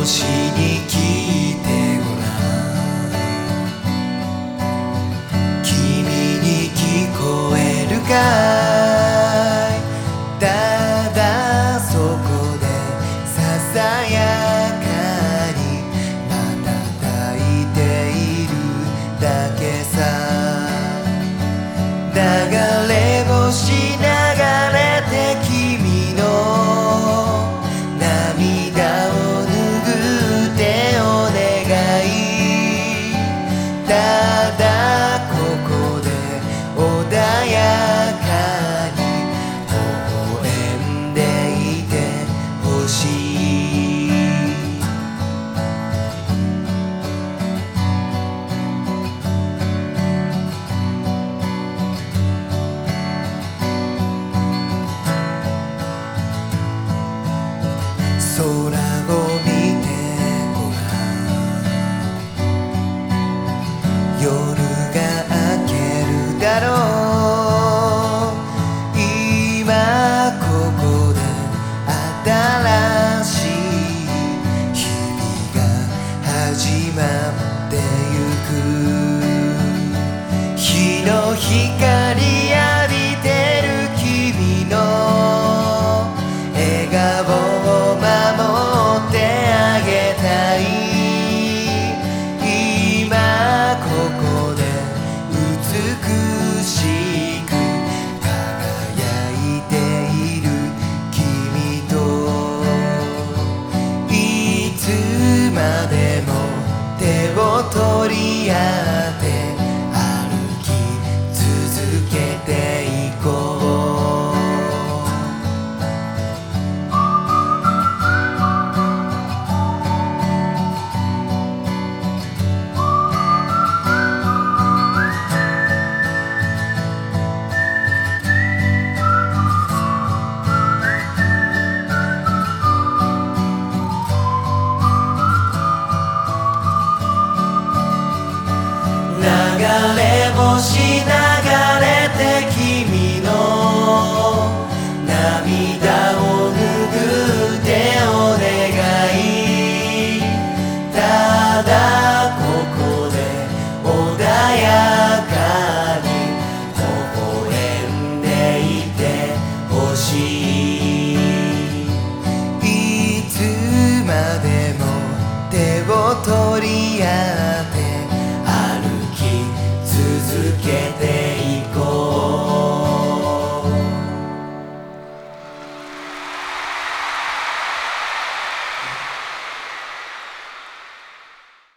しに聞いてごらん。君に聞こえるかい。ただそこでささやかに瞬いているだけさ。流れ星流れて君の涙を拭ってお願い。ただここで穏やかに微笑んでいてほしい。空を見てごらん。夜が明けるだろう。今ここで新しい日々が始まってゆく。日の光浴びてる君の笑顔守ってあげたい。今ここで美しく輝いている君といつまでも手を取り合って歩き続けていこう。流れ星流れて君の涙を拭ってお願い。ただここで穏やかに微笑んでいてほしい。いつまでも手を取り合う